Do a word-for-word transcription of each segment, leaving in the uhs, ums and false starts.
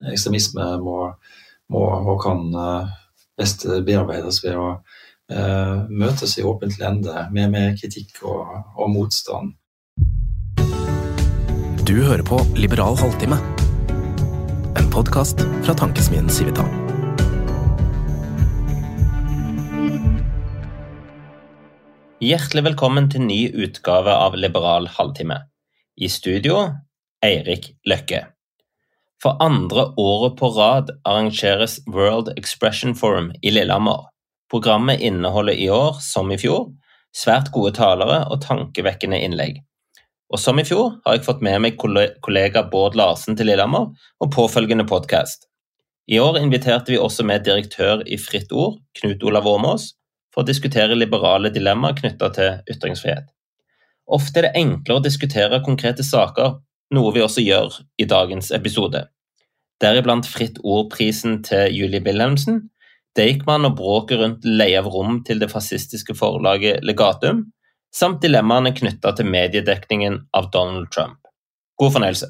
ekstremisme må, må og kan best bearbeides ved å uh, møtes i åpent lende med, med kritikk og, og motstand. Du hører på Liberal halvtime, en podcast fra tankesmien Civita. Hjertelig velkommen til ny utgave av Liberal halvtime. I studio, Eirik Løkke. For andre året på rad arrangeres World Expression Forum i Lillehammer. Programmet inneholder i år, som i fjor, svært gode talere og tankevekkende innlegg. Og som i fjor har jeg fått med meg kollega Bård Larsen til Lillehammer og påfølgende podcast. I år inviterte vi også med direktør i Fritt Ord, Knut Olav Åmås, for å diskutere liberale dilemmaer knyttet til ytringsfrihet. Ofte er det enklere å diskutere konkrete saker, noe vi også gjør i dagens episode. Deriblant Fritt Ord-prisen til Julie Wilhelmsen, Deichman og bråket rundt leie av rom til det fascistiske forlaget Legatum, samt dilemmaene knyttet til mediedekningen av Donald Trump. God fornøyelse!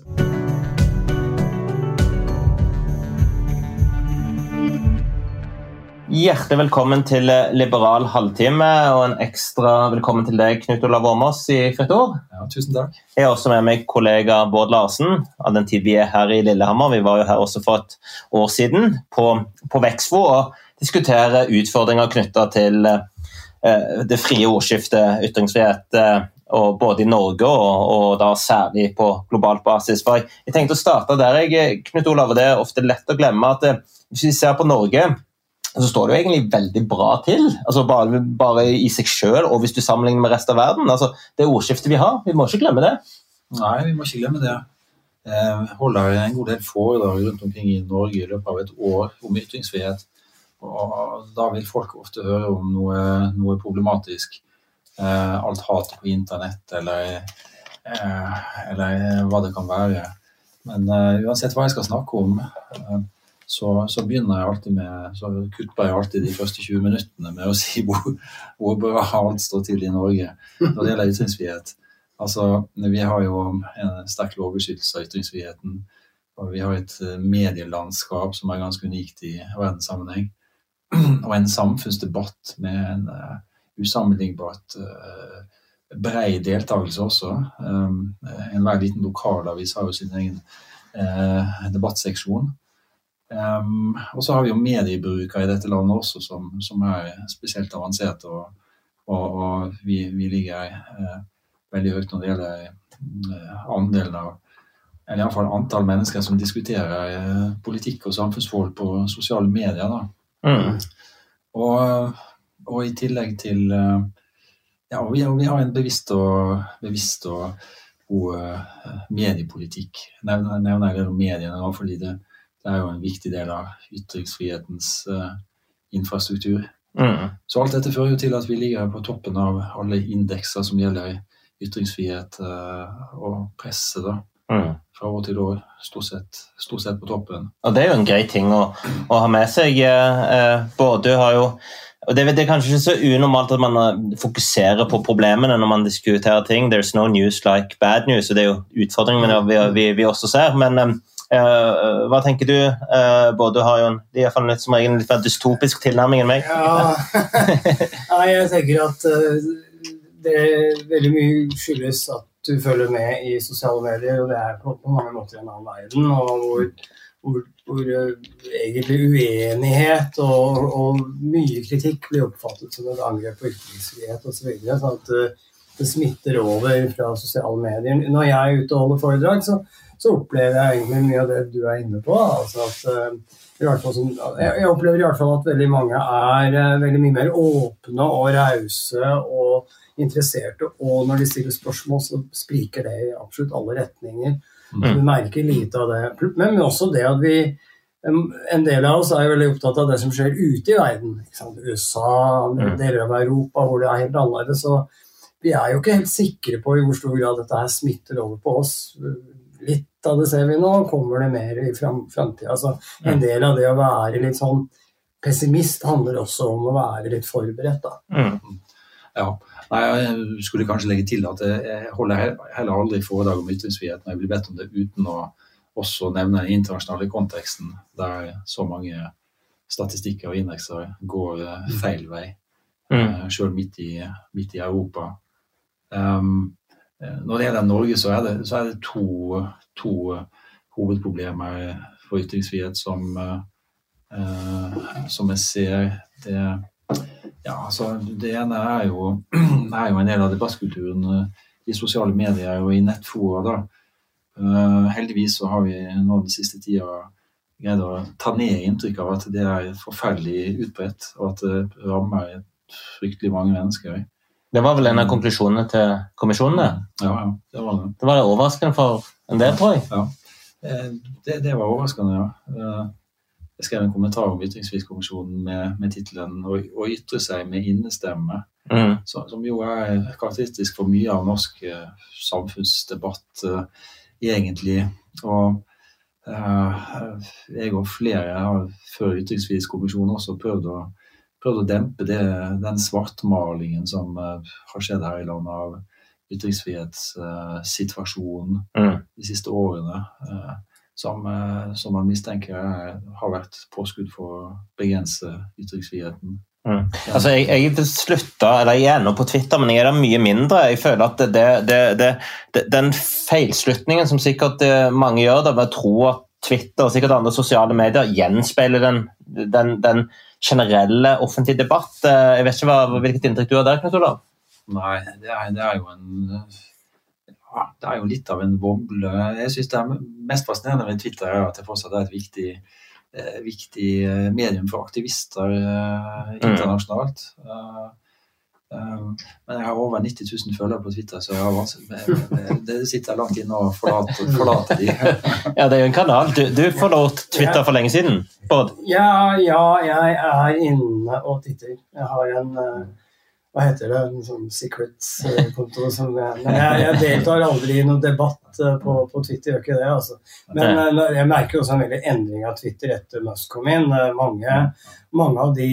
Hjertelig velkommen til Liberal halvtime, og en ekstra velkommen til deg, Knut Olav Åmås i Fritt Ord. Ja, tusen takk. Jeg er også med meg kollega Bård Larsen, av den tid vi er her i Lillehammer. Vi var jo her også for et år siden på, på Vexfo og diskutere utfordringer knyttet til uh, det frie ordskiftet, ytringsfrihet, uh, og både i Norge og, og da særlig på globalt basis. For jeg, jeg tenkte å starte der, jeg, Knut Olav, og det er ofte lett å glemme at uh, hvis vi ser på Norge, så står det jo egentlig veldig bra til, altså bare, bare i seg selv, og hvis du sammenligner med resten av verden. Altså, det ordskiftet vi har, vi må ikke glemme det. Nei, vi må ikke glemme det. Jeg holder en god del foredrag rundt omkring i Norge i løpet av et år om ytringsfrihet, og da vil folk ofte høre om noe, noe problematisk. Alt hat på internett, eller, eller hva det kan være. Men uansett hva jeg skal snakke om, Så, så begynner jeg alltid med, så kutter jeg alltid de første tjue minuttene med å si hvor, hvor bra alt står til i Norge når det gjelder ytringsfrihet. Altså, vi har jo en sterk lovbeskyttelse av ytringsfriheten, og vi har et medielandskap som er ganske unikt i verdenssammenheng, og en samfunnsdebatt med en uh, usammenlignbart uh, bred deltakelse også. Um, en hver liten lokalavis har jo sin egen uh, debattseksjon. Um, og så har vi jo mediebrukere i dette landet også som, som er spesielt avansert, og, og, og vi, vi ligger uh, veldig høyt når det gjelder uh, andelen av, eller i hvert fall antall mennesker som diskuterer uh, politikk og samfunnsforhold på sosiale medier da. Mm. Og, og i tillegg til uh, ja, vi, vi har en bevisst og, bevisst og god uh, mediepolitikk. Nevner, nevner jeg det om mediene da, fordi det Det er jo en viktig del av ytringsfrihetens uh, infrastruktur. Mm. Så alt dette fører jo til at vi ligger på toppen av alle indekser som gjelder ytringsfrihet uh, og presse da. Mm. Fra år til år, stort sett, stort sett på toppen. Og det er jo en grei ting å, å ha med seg. Uh, både har jo, og det, det er kanskje ikke så unormalt at man fokuserer på problemene når man diskuterer ting. There's no news like bad news, og det er jo utfordringen vi, vi, vi også ser. Men um, Uh, hva tenker du? Uh, både har jo en, de er iallfall som regel en litt mer dystopisk tilnærming enn meg. Ja, Nei, jeg tenker at uh, det er veldig mye skyldes at du følger med i sosiale medier, og det er på, på mange måter en annen verden, og hvor, hvor, hvor uh, egentlig uenighet og, og mye kritikk blir oppfattet som et angrep på ytringsfrihet og så videre, sånn at uh, det smitter over fra sosiale medier. Når jeg er ute og holder foredrag, så så opplever jeg egentlig mye av det du er inne på. Altså at, uh, i hvert fall som, jeg, jeg opplever i hvert fall at veldig mange er uh, veldig mye mer åpne og rause og interesserte, og når de stiller spørsmål så spriker det i absolutt alle retninger. Mm. Vi merker lite av det. Men også det at vi, um, en del av oss er veldig opptatt av det som skjer ute i verden. Ikke sant? U S A, mm. deler av Europa, hvor det er helt annerledes. Så vi er jo ikke helt sikre på i hvor stor grad dette her smitter over på oss. Litt av det ser vi nå, kommer det mer i fremtiden. Altså, en del av det å være litt sånn pessimist handler også om å være litt forberedt. Da. Mm. Ja, nei, jeg skulle kanskje legge til at jeg holder heller aldri foredrag om ytringsfrihet når jeg blir bedt om det uten å, også nevne den internasjonale konteksten, der så mange statistikker og indekser går feil vei, mm. selv midt i, midt i Europa. Um, når det gjelder Norge, så er det, så er det to, to hovedproblemer for ytringsfrihet som, uh, som jeg ser. Det, ja, altså, det ene er jo, er jo en del av debattkulturen i sosiale medier og i nettfora da. Uh, heldigvis så har vi nå den siste tida greid å ta ned inntrykk av at det er forferdelig utbredt, og at det rammer fryktelig mange mennesker. Det var vel en av konklusjonene til kommisjonene? Ja, ja, det var det. Det var det overraskende for en del, tror jeg. Ja, det, det var overraskende, ja. Jeg skrev en kommentar om ytringsfrihetskommisjonen med, med titelen «Å, å ytre seg med innestemme», mm. som, som jo er karakteristisk for mye av norsk uh, samfunnsdebatt uh, egentlig. Og uh, jeg og flere har før ytringsfrihetskommisjonen også prøvd å, prøvd å dempe det, den svartmalingen som uh, har skjedd her i landet av ytringsfrihetssituasjonen uh, mm. de siste årene. Uh, Som, som man mistenker er, har vært påskudd for å begrense ytringsfriheten. Mm. Altså, jeg, jeg slutta, eller jeg er ennå på Twitter, men jeg er der mye mindre. Jeg føler at det, det, det, det, den feilslutningen som sikkert mange gjør, da, med å tro at Twitter og sikkert andre sosiale medier gjenspeiler den, den, den generelle offentlige debatt. Jeg vet ikke hva, hvilket inntrykk du har der, Knut Olav? Nei, det er, det er jo en... Det er jo litt av en boble. Jeg synes det er mest fascinerende med Twitter er at det fortsatt er et viktig, eh, viktig medium for aktivister eh, internasjonalt. Uh, um, men jeg har over nitti tusen følgere på Twitter, så jeg har vanskelig, det sitter langt inne og forlater, forlater de. Ja, det er jo en kanal. Du, du forlot Twitter for lenge siden, Bård? Ja, ja, jeg er inne og Twitter. Jeg har en... Uh, hva heter det, en sånn secrets-konto som jeg, men jeg, jeg deltar aldri i noen debatt på, på Twitter, gjør ikke det, altså. Men jeg merker også en veldig endring av Twitter etter Musk kom inn. Mange, mange av de,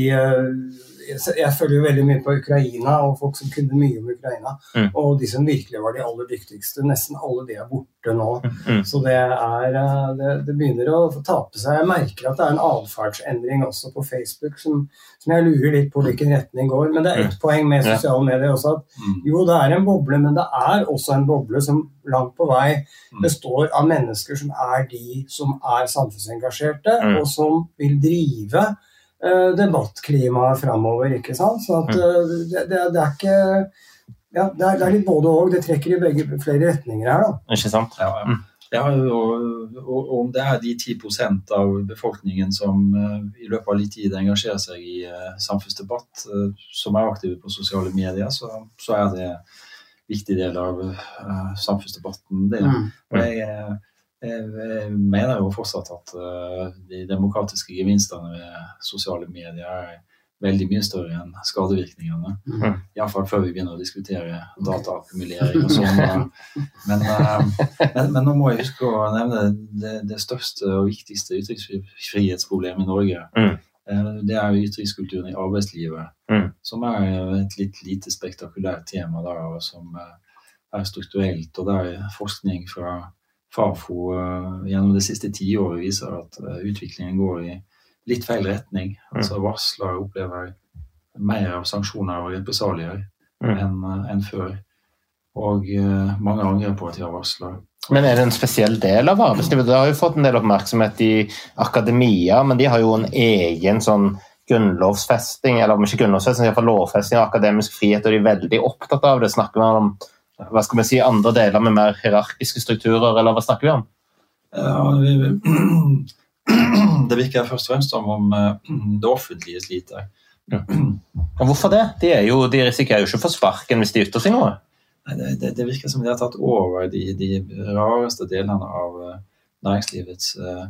jeg følger jo veldig mye på Ukraina, og folk som kunne mye om Ukraina, mm. og de som virkelig var de aller dyktigste, nesten alle de er borte nå. Mm. Så det, er, det, det begynner å få tape seg. Jeg merker at det er en adferdsendring også på Facebook, som, som jeg lurer litt på hvilken retning går, men det er et poeng med sosiale medier også, at jo, det er en boble, men det er også en boble som langt på vei består av mennesker som er de som er samfunnsengasjerte, mm. og som vil drive uh, debattklimaet fremover, ikke sant? Så at uh, det, det, det er ikke... Ja, det er, det er litt både og, det trekker i begge flere retninger her, da. Ikke sant? Ja, ja. Ja, og, og om det er de ti prosent av befolkningen som uh, i løpet av litt tid engasjerer seg i uh, samfunnsdebatt, uh, som er aktive på sosiale medier, så, så er det en viktig del av uh, samfunnsdebatten. Det. Mm. Og jeg, jeg, jeg mener jo fortsatt at uh, de demokratiske gevinstene ved sosiale medier er veldig mye større enn skadevirkningene. Mm. I hvert fall før vi begynner å diskutere dataakkumulering og sånn. Men, men, men nå må jeg huske å nevne det, det største og viktigste ytringsfrihetsproblemet i Norge. Mm. Det er jo ytringskulturen i arbeidslivet, mm. som er et litt lite spektakulært tema da, og som er strukturelt, og der forskning fra Fafo gjennom det siste tiåret viser at utviklingen går i litt feil retning. Altså varsler opplever mer av sanksjoner og represalier mm. enn, enn før. Og uh, mange angrer på at de har varsler. Men er det en spesiell del av arbeidslivet? Det har jo fått en del oppmerksomhet i akademia, men de har jo en egen sånn grunnlovsfesting, eller om ikke grunnlovsfesting, i hvert fall lovfesting av akademisk frihet, og de er veldig opptatt av det. Snakker man om, hva skal vi si, andre deler med mer hierarkiske strukturer, eller hva snakker vi om? Ja, vi... Det virker først og fremst som om det offentlige sliter. Ja. Og hvorfor det? De, er jo, de risikerer jo ikke å få sparken hvis de ytter seg noe. Nei, det, det, det virker som de har tatt over de, de rareste delene av næringslivets uh,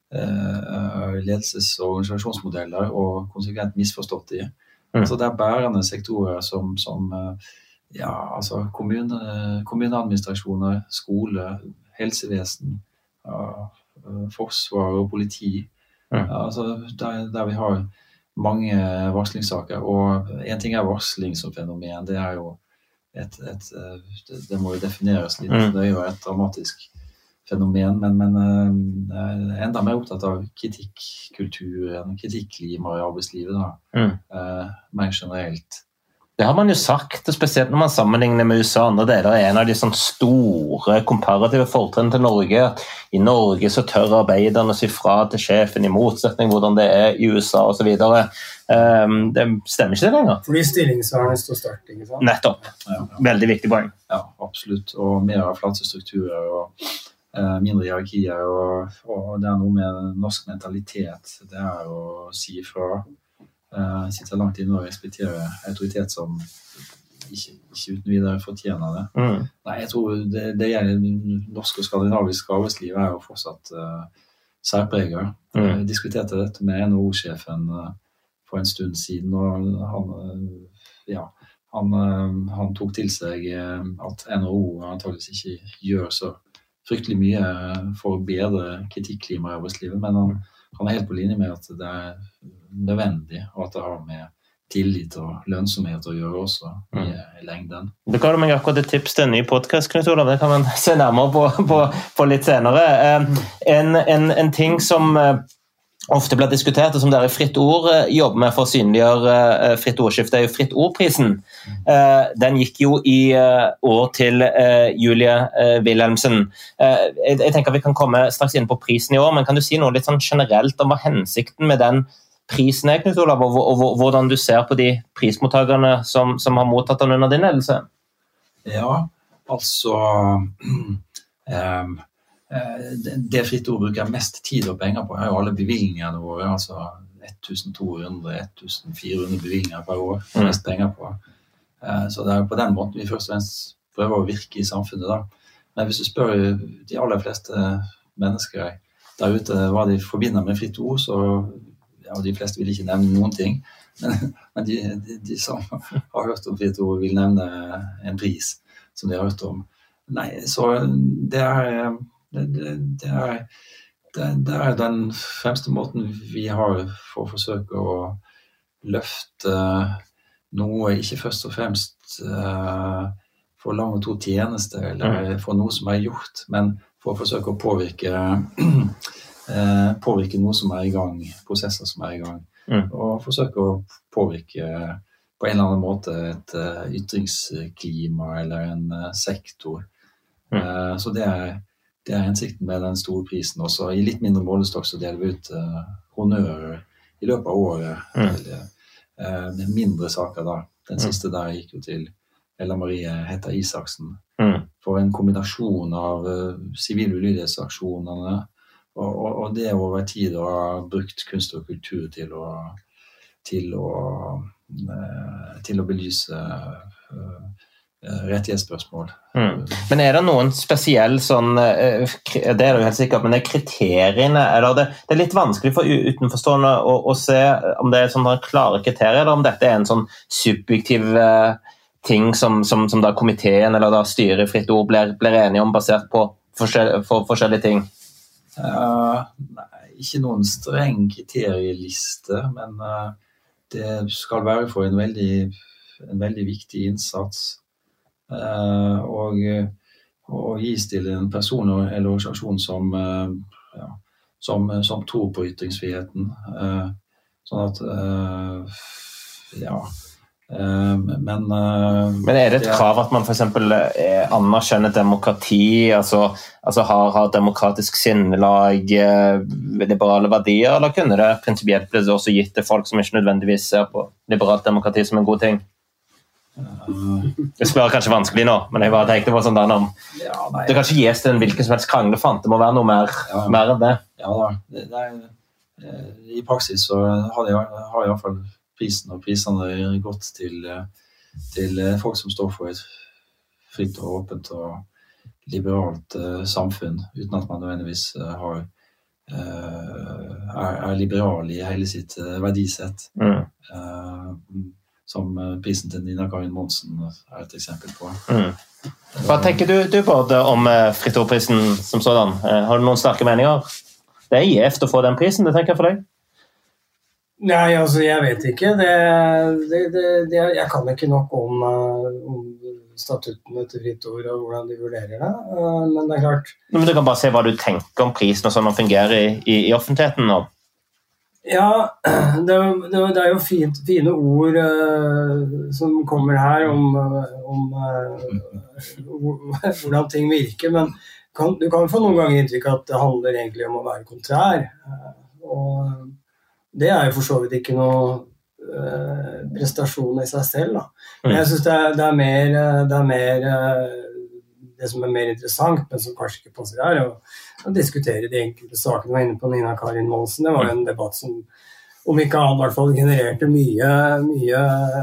uh, ledelses- og organisasjonsmodeller og konsekvent misforstått de. Mm. Så det er bærende sektorer som, som uh, ja, altså kommune, kommuneadministrasjoner, skole, helsevesen, uh, forsvar og politi, mm. altså der, der vi har mange varslingssaker, og en ting er varsling som fenomen, det er jo et, et det, det må jo defineres litt, mm. det er jo et dramatisk fenomen, men, men uh, enda mer opptatt av kritikkulturen, kritikklima i arbeidslivet da, mm. uh, mer generelt. Det har man jo sagt, spesielt når man sammenligner med U S A og andre deler, er en av de sånn store komparative fortrinn til Norge. I Norge så tør arbeiderne si fra til sjefen i motsetning hvordan det er i U S A og så videre. Um, det stemmer ikke det lenger. Fordi stillingsvernet står sterkt, ikke sant? Nettopp. Ja, ja. Veldig viktig poeng. Ja, absolutt. Og mer av flate strukturer og uh, mindre hierarkier, og, og det er noe med norsk mentalitet. Det er å si fra. Uh, sitter langt inne og respekterer autoritet som ikke, ikke uten videre fortjener det. Mm. Nei, jeg tror det, det gjelder norsk og skandinavisk arbeidsliv er jo fortsatt uh, særpreget. Mm. Jeg diskuterte dette med N H O-sjefen uh, for en stund siden, og han, uh, ja, han, uh, han tok til seg uh, at N H O antageligvis ikke gjør så fryktelig mye for å bedre kritikkklima i arbeidslivet, men han, han er helt på linje med at det er nødvendig, og at det har med tillit og lønnsomhet å gjøre også i, i lengden. Du ga meg akkurat et tips til en ny podcast, Knut Olav. Det kan man se nærmere på, på, på litt senere. En, en, en ting som ofte blir diskutert, og som dere i Fritt Ord jobber med for å synliggjøre Fritt Ordskifte, er jo Fritt Ordprisen. Den gikk jo i år til Julie Wilhelmsen. Jeg tenker vi kan komme straks inn på prisen i år, men kan du si noe litt sånn generelt om hva hensikten med den prisen er, Knut Olav, og, og, og hvordan du ser på de prismottagerne som, som har mottatt den under din ledelse? Ja, altså um, det Fritt Ord bruker mest tid og penger på er jo alle bevilgningene våre, altså to hundre til fire hundre bevilgninger per år, mest penger på. Uh, så det er på den måten vi først og fremst prøver å virke i samfunnet da. Men hvis du spør de aller fleste mennesker der ute hva de forbinder med Fritt Ord, så ja, de fleste vil ikke nevne noen ting, men, men de, de, de som har hørt om Fritt Ord vil nevne en pris som de har hørt om. Nei, så det er, det, det er, det, det er den fremste måten vi har for å forsøke å løfte noe, ikke først og fremst uh, for lang og to tjeneste, eller for noe som er gjort, men for å forsøke å påvirke Eh, påvirke noe som er i gang, prosesser som er i gang, mm. og forsøke å påvirke på en eller annen måte et uh, ytringsklima eller en uh, sektor. Mm. Uh, så det er, det er hensikten med den store prisen også. I litt mindre målestokk så deler vi ut uh, honnører i løpet av året, mm. eller uh, mindre saker da. Den mm. siste der gikk jo til Ella Marie Hetta Isaksen, mm. for en kombinasjon av sivil uh, ulydighetsaksjonene, Og, og, og det over tid å ha brukt kunst og kultur til å, til å, eh, til å belyse eh, rettighetsspørsmål. Mm. Men er det noen spesiell sånn, det er det jo helt sikkert, men er kriteriene, eller det, det er litt vanskelig for utenforstående å, å se om det er sånne klare kriterier, eller om dette er en sånn subjektiv eh, ting som, som, som da komiteen eller da styret i Fritt Ord blir, blir enige om basert på forskjell, for, forskjellige ting? Uh, nei, ikke noen streng kriterieliste, men uh, det skal være for en veldig, en veldig viktig innsats uh, og, og gis til en person eller organisasjon som, uh, ja, som, som tror på ytringsfriheten. Uh, sånn at uh, ja Men, Men er det et krav at man for eksempel anerkjenner demokrati, altså, altså har, har demokratisk sinnelag, liberale verdier, eller kunne det prinsipielt bli også gitt til folk som ikke nødvendigvis ser på liberalt demokrati som en god ting? Det spør kanskje vanskelig nå, men jeg bare tenkte på sånn om ja, det kan ikke gis til en hvilken som helst kranglefant, det må være noe mer, ja, mer enn det. Ja da, det, det er, i praksis så har jeg, har jeg i hvert fall prisen, og prisene er gått til, til folk som står for et fritt og åpent og liberalt uh, samfunn, uten at man nødvendigvis uh, har, uh, er, er liberal i hele sitt uh, verdisett. Mm. Uh, som uh, prisen til Nina Karin Monsen er et eksempel på. Mm. Hva tenker du, du både om uh, Fritt Ordprisen som sådan? Uh, har du noen sterke meninger? Det er gjevt å få den prisen, det tenker jeg for deg. Nei, altså jeg vet ikke. Det, det, det, det, jeg kan ikke nok om, om statuttene til Fritt Ord og hvordan de vurderer det, men det er klart. Men du kan bare se hva du tenker om prisen og sånn den fungerer i, i, i offentligheten nå. Ja, det, det, det er jo fint, fine ord uh, som kommer her om, om uh, hvordan ting virker, men kan, du kan få noen ganger inntrykk at det handler egentlig om å være kontrær, uh, og det er jo for så vidt ikke noe Uh, prestasjon i seg selv da. Men jeg synes det er, det er mer, det er mer uh, det som er mer interessant, men som kanskje ikke passer her, å diskutere de enkelte sakene. Jeg var inne på Nina Karin Monsen, det var en debatt som om ikke annet i hvert fall genererte mye mye,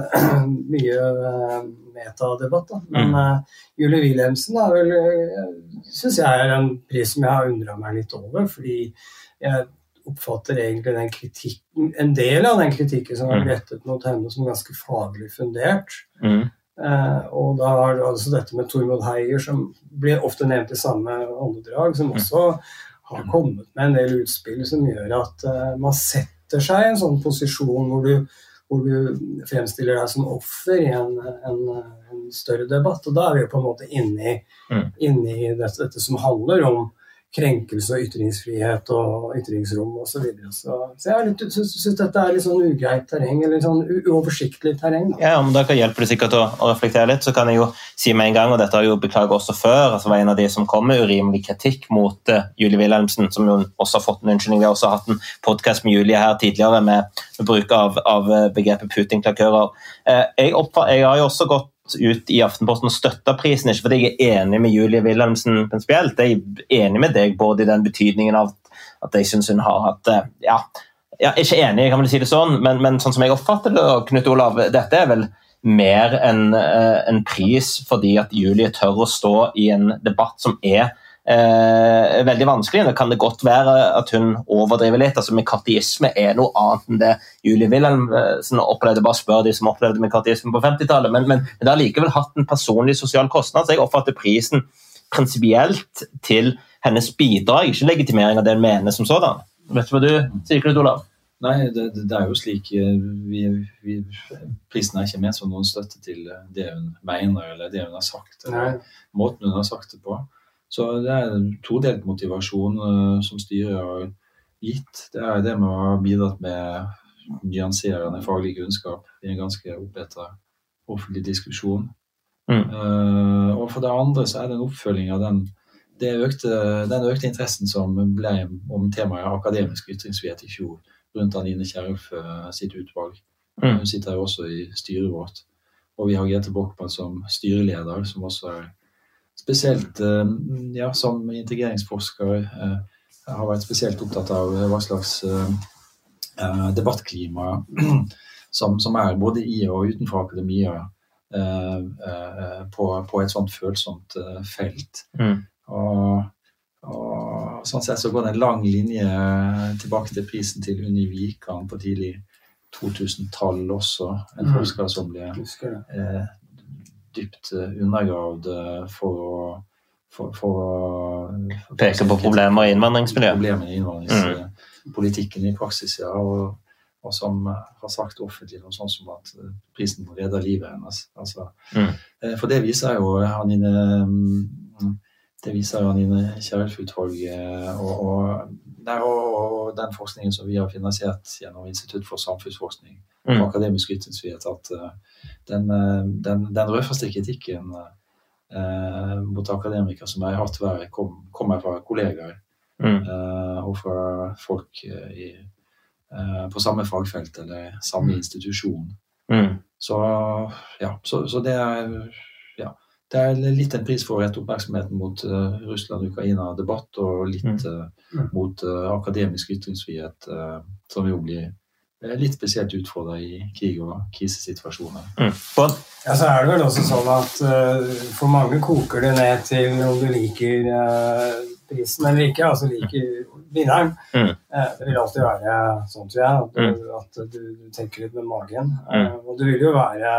mye uh, metadebatt da. Men uh, Julie Wilhelmsen er vel, uh, synes jeg er en pris som jeg har undret meg litt over, fordi jeg oppfatter egentlig den kritikken, en del av den kritikken som har rettet mot henne som ganske faglig fundert. Mm. Eh, og da har du altså dette med Tormod Heier, som blir ofte nevnt i samme åndedrag, som også har kommet med en del utspill som gjør at eh, man setter seg i en sånn posisjon hvor du, hvor du fremstiller deg som offer i en, en, en større debatt, og da er vi jo på en måte inne i, mm. inne i dette, dette som handler om krenkelse og ytringsfrihet og ytringsrom og så videre. Så, så jeg litt, synes, synes dette er litt sånn ugreit terreng, eller sånn uoversiktlig terreng. Da. Ja, men da kan hjelpe det sikkert å, å reflektere litt, så kan jeg jo si med en gang, og dette har jeg jo beklaget også før, altså var en av de som kom med urimelig kritikk mot uh, Julie Wilhelmsen, som jo også har fått en unnskyldning. Vi har også hatt en podcast med Julie her tidligere med, med bruk av, av begrepet Putin-klakører. Uh, jeg, jeg har jo også gått ut i Aftenposten og støttet prisen, ikke fordi jeg er enig med Julie Wilhelmsen prinsipielt, jeg er enig med deg både i den betydningen av at jeg synes hun har hatt, ja, jeg er ikke enig, kan man si det sånn, men, men sånn som jeg oppfatter det, Knut Olav, dette er vel mer en, en pris fordi at Julie tør å stå i en debatt som er Eh, veldig vanskelig. Det kan det godt være at hun overdriver litt. Altså, mekatisme er noe annet enn det Julie Wilhelmsen opplevde. Bare spør de som opplevde mekatisme på femtitallet, men, men det har likevel hatt en personlig sosial kostnad, så jeg oppfatter prisen prinsipielt til hennes bidrag, ikke legitimering av det hun mener som sådan. Vet du hva du sier, Knut Olav? Nei, det, det er jo slik vi, vi, prisen er ikke ment som noen støtte til det hun mener eller det hun har sagt, eller Nei. Måten hun har sagt det på. Så det er en todelt motivasjon uh, som styret har gitt. Det er det med å ha bidratt med nyanserende faglig kunnskap i en ganske opphetet offentlig diskusjon. Mm. Uh, og for det andre så er det en oppfølging av den, det økte, den økte interessen som ble om temaet akademisk ytringsfrihet i fjor rundt Anine Kjerulf uh, sitt utvalg. Mm. Hun sitter jo også i styret vårt. Og vi har Grete Brochmann som styreleder, som også er spesielt, ja, som integreringsforsker eh, har vært spesielt opptatt av hva slags eh, debattklima som, som er både i og utenfor akademia eh, eh, på, på et sånt følsomt eh, felt. Mm. Og, og sånn sett så går det en lang linje tilbake til prisen til Unni Wikan på tidlig to tusen-tall også, en forsker som ble eh, dypt undergravd for å for, for, for, peke på problemer i innvandringsmiljøet. Problemer i innvandringspolitikken mm. i praksis, ja, og, og som har sagt offentlig noe sånt som at prisen redder livet hennes. Altså, mm. For det viser jo Anine, det viser Anine Kjerulf-utvalget, og, og, og den forskningen som vi har finansiert gjennom Institutt for samfunnsforskning og mm. akademisk ytringsfrihet, at den, den, den røffeste kritikken eh, mot akademikere som jeg har hatt hver, kom, kommer fra kollegaer mm. eh, og fra folk i, eh, på samme fagfelt eller samme institusjon. Mm. Så, ja, så, så det er ja, det er litt en pris for å rette oppmerksomheten mot uh, Russland-Ukraina-debatt og litt uh, mm. mot uh, akademisk ytringsfrihet, uh, som jo blir litt spesielt utfordret i krig- og krisesituasjoner. Mm. Ja, så er det vel også sånn at uh, for mange koker det ned til om du liker uh, prisen eller ikke, altså liker vinneren. Mm. Uh, det vil alltid være sånn, tror jeg, at, du, mm. at du, du tenker litt med magen. Uh, og det vil jo være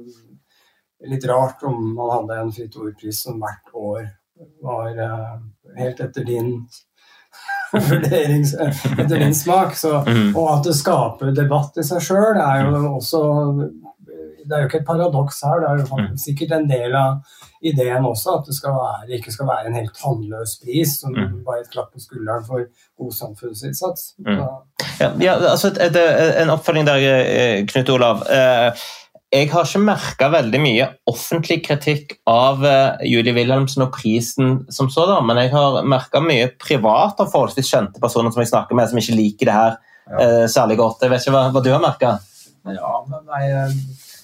litt rart om man hadde en Fritt Ord-pris som hvert år var uh, helt etter din vurderings, etter din smak. Så, mm. og at det skaper debatt i seg selv er jo også det er jo ikke et paradoks her, det er jo faktisk sikkert en del av ideen også, at det skal være, det ikke skal være en helt tannløs pris, som mm. bare et klapp på skulderen for god samfunnsinnsats. Mm. Ja, ja, altså et, et, en oppfølging der, Knut Olav. Jeg har ikke merket veldig mye offentlig kritikk av Julie Wilhelmsen og prisen som sådan, men jeg har merket mye privat av forholdsvis kjente personer som jeg snakker med, som ikke liker det her ja. særlig godt. Jeg vet ikke hva, hva du har merket? Ja, men jeg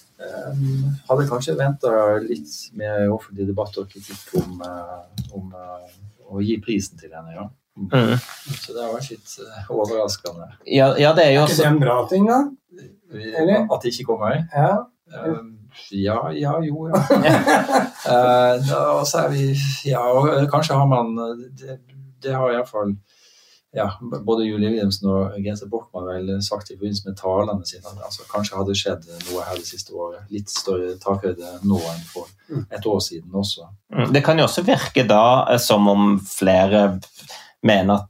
um, hadde kanskje ventet litt mer offentlig debatt og kritikk om, om uh, å gi prisen til henne, ja. Mm. Så det var litt uh, overraskende. Ja, ja, det er jo også... Er det en bra ting da? Eller? At det ikke kommer? Ja. Um, ja, ja, jo, ja. uh, da ser vi, ja, og kanskje har man, det, det har i hvert fall, ja, både Julie Wilhelmsen og Gense Borkmann vel sagt i forbindelse med talene sine, altså kanskje hadde skjedd noe her det siste året, litt større takhøyde nå enn for et år siden også. Det kan jo også virke da som om flere mener at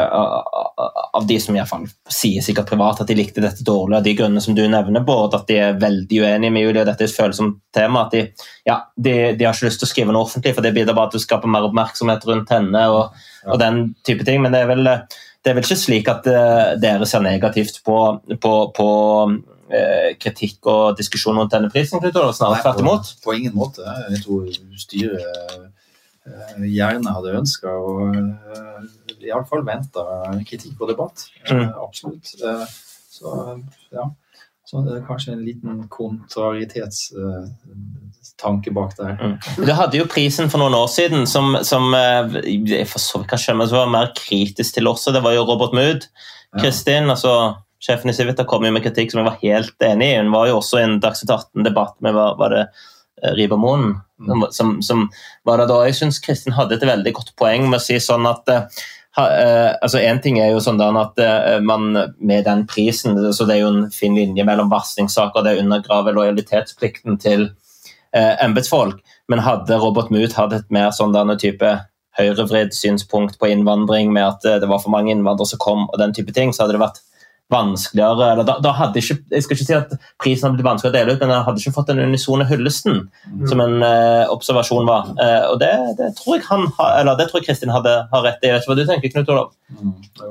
uh, av de som i hvert fall sier sikkert privat at de likte dette dårlig, av de grunnene som du nevner, både at de er veldig uenige med Julie, og dette er et følsomt tema, at de, ja, de, de har ikke lyst til å skrive noe offentlig, for det bidrar bare til å skape mer oppmerksomhet rundt henne og, ja. og den type ting, men det er vel, det er vel ikke slik at uh, dere ser negativt på, på, på uh, kritikk og diskusjon rundt denne prisen, snart tvert imot? På, på ingen måte. Jeg tror styret gjerne hadde ønsket og uh, i alle fall ventet kritikk og debatt, mm. uh, absolutt. Uh, så ja, så det er kanskje en liten kontraritetstanke uh, bak der. Mm. Du hadde jo prisen for noen år siden som, som uh, jeg for så vidt kan skjønne, som var mer kritisk til oss, og det var jo Robert Mood. Kristin, ja. altså sjefen i Civita kom jo med kritikk som jeg var helt enig i. Hun var jo også i en Dagsnytt atten-debatt med hva var det Ribermoen, mm. som, som var det da. Jeg synes Kristin hadde et veldig godt poeng med å si sånn at uh, uh, altså en ting er jo sånn at uh, man med den prisen, så det er jo en fin linje mellom varslingssaker, det undergraver lojalitetsplikten til uh, embetsfolk, men hadde Robert Mood hatt et mer sånn denne type høyrevridd synspunkt på innvandring med at uh, det var for mange innvandrere som kom og den type ting, så hadde det vært vanskeligere, eller da, da hadde ikke, jeg skal ikke si at prisen hadde blitt vanskelig å dele ut, men jeg hadde ikke fått den unisone hyllesten mm. som en uh, observasjon var, uh, og det, det tror jeg han ha, eller det tror jeg Kristin hadde har rett i. Jeg vet ikke hva du tenker, Knut Olav? Mm. Jo,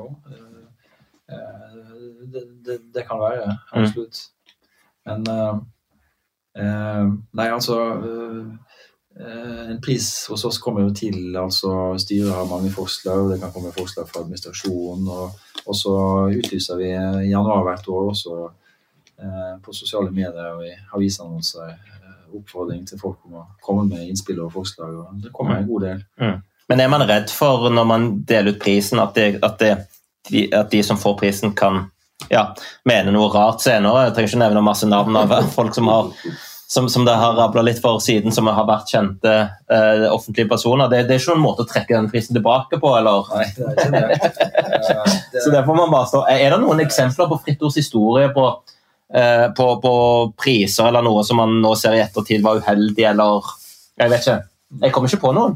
uh, det, det, det kan være, absolutt. Mm. Men uh, uh, nei, altså uh, en pris hos oss kommer jo til, altså styret har mange forslag, og det kan komme forslag fra administrasjonen, og, og så utlyser vi i januar hvert år også eh, på sosiale medier og i avisannonser eh, oppfordring til folk om å komme med innspill og forslag, og det kommer en god del. Mm. Men er man redd for når man deler ut prisen at, det, at, det, de, at de som får prisen kan ja, mene noe rart senere? Jeg trenger ikke nevne masse navn av folk som har Som, som det har rablet litt for siden, som har vært kjente eh, offentlige personer. Det, det er ikke noen måte å trekke den prisen tilbake på, eller? Nei, det er ikke det. uh, det... Så det får man bare stå. Er det noen eksempler på Fritt Ords historie på, eh, på, på priser, eller noe som man nå ser i ettertid var uheldig, eller? Jeg vet ikke. Jeg kommer ikke på noen.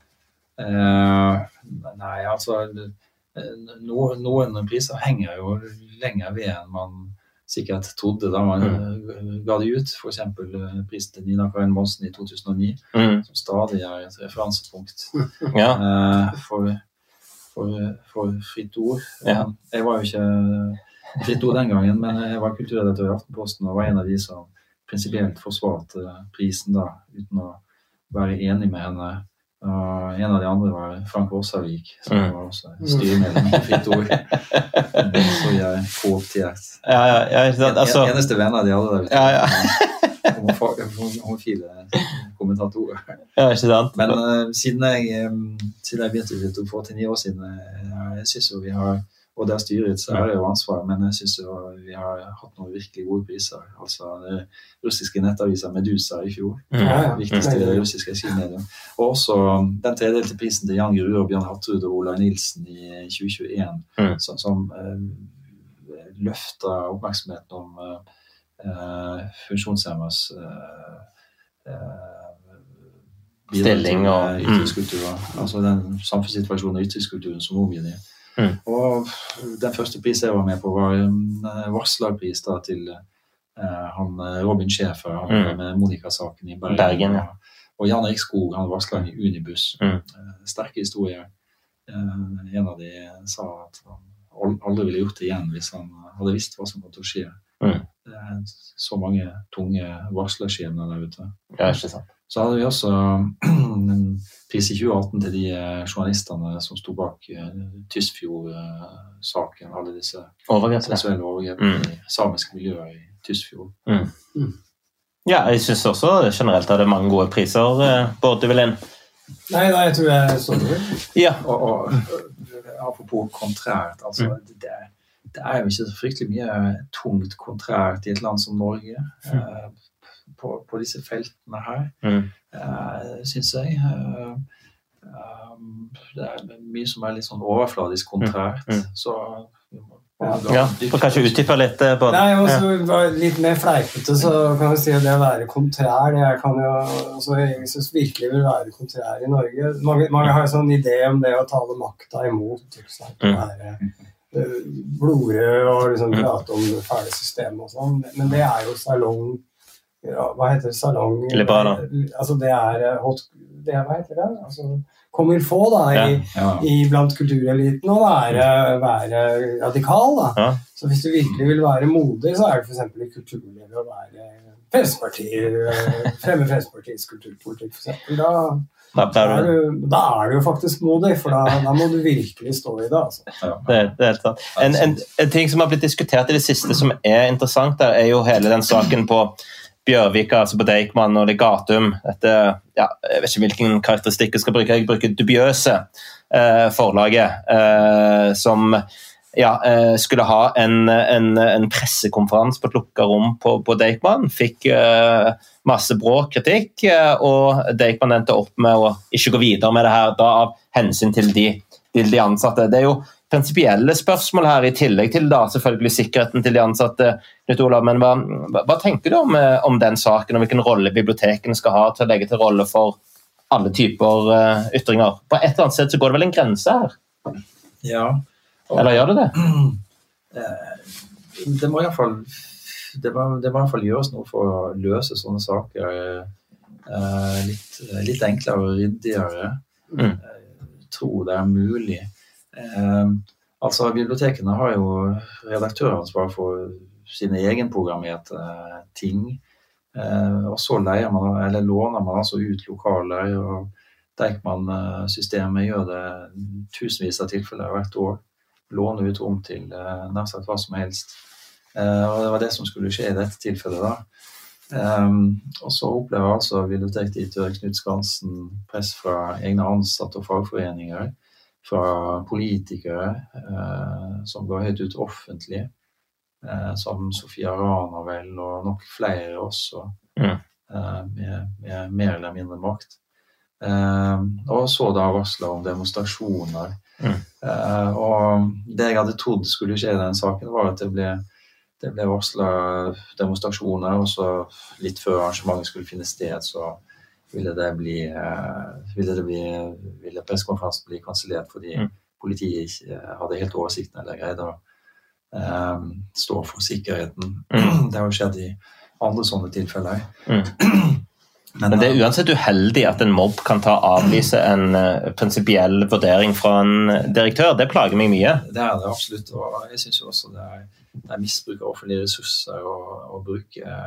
Uh, nei, altså, no, noen priser henger jo lenger ved enn man sikkert trodde da man mm. ga det ut, for eksempel prisen til Nina Karin Monsen i to tusen og ni, mm. som stadig er et referansepunkt ja. uh, for, for, for Fritt Ord. Ja. Jeg var jo ikke Fritt Ord den gangen, men jeg var kulturredaktør i Aftenposten og var en av de som prinsipielt forsvarte prisen da, uten å være enig med henne. Uh, en av de andre var Frank Vorsavik, som mm. var også styremedlem i Fritt Ord. Så jeg er kooptert. Ja, ja, ja, altså... En, eneste venn av de alle der ute. Ja, ja. Homofile kommentatorer. Ja, ikke sant. Men uh, siden, jeg, um, siden jeg begynte i Fritt Ord for åttioni år siden, uh, jeg synes jo vi har, og det er styret, så er det jo ansvar, men jeg synes jo vi har hatt noen virkelig gode priser. Altså det russiske nettaviser Medusa i fjor, mm. ja, viktigste mm. russiske skimedium. Og også den tredjedelte prisen til Jan Grue og Bjørn Hartrud og Ola Nilsen i tjue tjueen, mm. som, som uh, løfter oppmerksomheten om uh, funksjonshemmes uh, uh, stilling og ytringskulturen, mm. altså den samfunnssituasjonen og ytringskulturen som omgir. Mm. Og den første prisen jeg var med på var en varslerpris da, til Uh, han Robin Schäfer, han mm. med Monica-saken i Bergen. Bergen ja. Og Jan Erik Skog, han varslet i Unibus. Mm. Uh, sterke historier. Uh, en av de sa at han aldri ville gjort det igjen hvis han hadde visst hva som måtte skje. Mm. Det er så mange tunge varslerskjebner der ute. Ja, ikke sant. Så hadde vi også en pris i tjue atten til de journalistene som stod bak Tysfjord-saken, alle disse overgrep, seksuelle overgrep mm. i samiske miljøer i Tysfjord. Mm. Mm. Ja, jeg synes også generelt at det er mange gode priser, Bård, du vil inn? Nei, nei, jeg tror jeg står det. Ja. Og, og apropos kontrært, altså mm. det, det er jo ikke så fryktelig mye tungt kontrært i et land som Norge. Mm. På, på disse feltene her, mm. uh, synes jeg. Uh, um, det er mye som er litt sånn overfladisk kontrært, mm. så... Ja, ja for kanskje utdype litt på det. Nei, også ja. Litt mer fleipete, så kan vi si at det å være kontrær, det kan jo, altså, jeg synes virkelig vil være kontrær i Norge. Mange, mange har en sånn idé om det å tale makta imot, ikke sant? Å være uh, blodrød og liksom prate om det fæle systemet og sånn, men det er jo salong. Ja, hva heter det? Salong? Liberala. Altså det er, det er, hva heter det? Altså, kommer få da i, ja, ja. i blant kultureliten å være, være radikal da. Ja. Så hvis du virkelig vil være modig, så er det for eksempel i kulturlivet å være Fremskrittspartiet, fremme Fremskrittspartiets kulturpolitikk for eksempel. Da, da, er du, da er du jo faktisk modig, for da, da må du virkelig stå i det. Altså. Ja. Det, det er helt sant. En, en, en ting som har blitt diskutert i det siste som er interessant der, er jo hele den saken på Bjørvika, altså på Deichman og Legatum. Dette, ja, jeg vet ikke hvilken karakteristikk jeg skal bruke. Jeg bruker dubiøse eh, forlaget eh, som ja, eh, skulle ha en, en, en pressekonferanse på et lukket rom på, på Deichman. Fikk eh, masse bråk kritikk, eh, og Deichman endte opp med å ikke gå videre med det her da, av hensyn til de, til de ansatte. Det er jo prinsipielle spørsmål her, i tillegg til da, selvfølgelig sikkerheten til de ansatte, Knut Olav, men hva, hva tenker du om, om den saken, og hvilken rolle bibliotekene skal ha til å legge til rolle for alle typer uh, ytringer? På et eller annet sted så går det vel en grense her? Ja. Og, eller gjør det det? Det må i hvert fall, det må, det må i hvert fall gjøres noe for å løse sånne saker uh, litt, litt enklere og ryddigere. Mm. Jeg tror det er mulig. Eh, altså bibliotekene har jo redaktøransvar for sine egenprogrammerte eh, ting, eh, og så leier man, eller låner man altså ut lokaler, og Deichman-systemet gjør det tusenvis av tilfeller hvert år, låner ut rom til eh, nær sagt hva som helst, eh, og det var det som skulle skje i dette tilfellet da. Eh, og så opplever altså bibliotekdirektør Knut Skansen press fra egne ansatte og fagforeninger, fra politikere eh, som går helt ut offentlig, eh, som Sofia Rana vel, og nok flere også, mm. eh, med, med mer eller mindre makt. Eh, og så da varslet om demonstrasjoner. Mm. Eh, og det jeg hadde trodd skulle skje i den saken var at det ble, det ble varslet demonstrasjoner, og så litt før arrangementet skulle finne sted, så ville det bli, ville det bli, ville pressekonferansen bli kansellert fordi mm. politiet ikke hadde helt oversikten eller greide å um, stå for sikkerheten. Mm. Det har jo skjedd i andre sånne tilfeller. Mm. Men, Men det er uansett uheldig at en mobb kan ta avlyse en uh, prinsipiell vurdering fra en direktør. Det plager meg mye. Det er det absolutt, og jeg synes jo også det er, det er misbruk av offentlige ressurser å bruke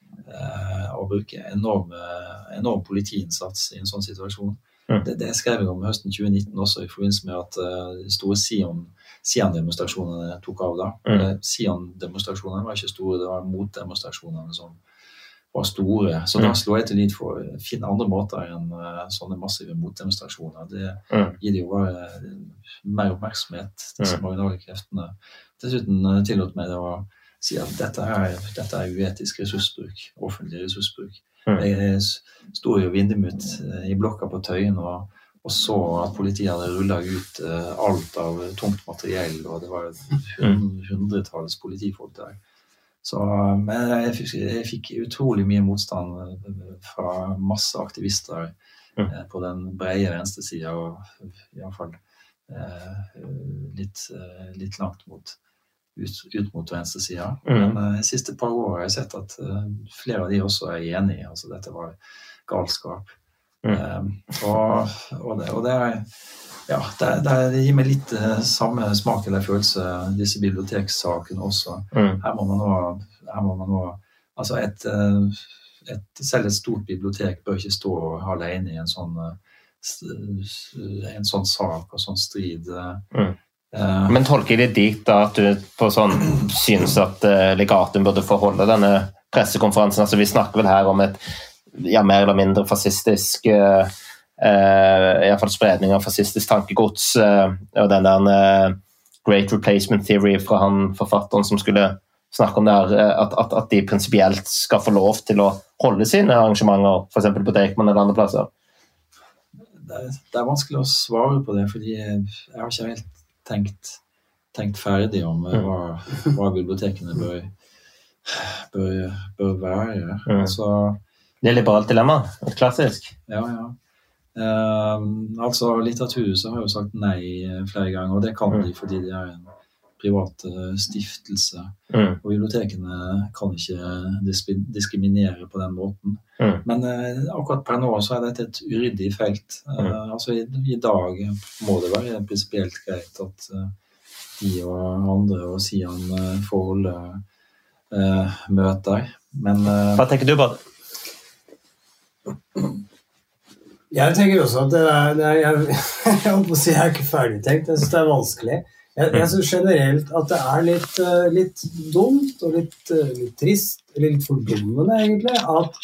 å bruke enorm, enorm politiinnsats i en sånn situasjon. Mm. Det, det skrev jeg om høsten tjue nitten også, i forbindelse med at uh, de store Sion, Sion-demonstrasjonene tok av da. Mm. Sion-demonstrasjonene var ikke store, det var motdemonstrasjonene som var store. Så mm. da slår jeg til litt for å finne andre måter enn uh, sånne massive motdemonstrasjoner. Det mm. gir det jo bare uh, mer oppmerksomhet, disse mm. marginale kreftene. Dessuten uh, tillot meg det å si at dette er, dette er uetisk ressursbruk, offentlig ressursbruk. Mm. Jeg stod jo vindemut i blokka på Tøyen og, og så at politiet hadde rullet ut uh, alt av tungt materiell, og det var hundretalls politifolk der. Så men jeg fikk, jeg fikk utrolig mye motstand fra masse aktivister mm. uh, på den brede venstre siden, og i hvert fall uh, litt, uh, litt langt mot ut, ut mot venstre siden. Mm. Men uh, de siste par år har jeg sett at uh, flere av de også er enige. Altså, dette var galskap. Mm. Um, og, og, det, og det er ja, det, det, det gir meg litt uh, samme smak eller følelse, disse bibliotekssakene også. Mm. Her må man nå, her må man nå altså et, et, selv et stort bibliotek bør ikke stå alene i en sånn, en sånn sak og sånn strid. Mm. Uh, Men tolker jeg det dit da at du på sånn synes at uh, legaten burde forholde denne pressekonferansen? Altså vi snakker vel her om et ja, mer eller mindre fascistisk uh, Uh, i hvert fall spredning av fascistisk tankegods uh, og den der uh, Great Replacement Theory fra han forfatteren som skulle snakke om det her, uh, at, at, at de prinsipielt skal få lov til å holde sine arrangementer, for eksempel på Deichman eller andre plasser. Det er, det er vanskelig å svare på det, fordi jeg har ikke helt tenkt, tenkt ferdig om uh, hva, hva bibliotekene bør, bør, bør være. Mm. Altså, det er liberalt dilemma, et klassisk. Ja, ja. Uh, altså Litteraturhuset har jo sagt nei flere ganger, og det kan de fordi de er en privat uh, stiftelse, mm. og bibliotekene kan ikke dis- diskriminere på den måten. Mm. Men uh, akkurat per nå så er dette et uryddig felt. Uh, mm. Altså i, i dag må det være prinsipielt greit at uh, de og andre og Sian uh, får holde uh, møter. Men uh, hva tenker du på det? Jeg tenker også at det er, det er jeg, jeg håper å si jeg er ikke ferdigtenkt, jeg synes det er vanskelig. Jeg, jeg synes generelt at det er litt, litt dumt og litt, litt trist, eller litt fordummende egentlig, at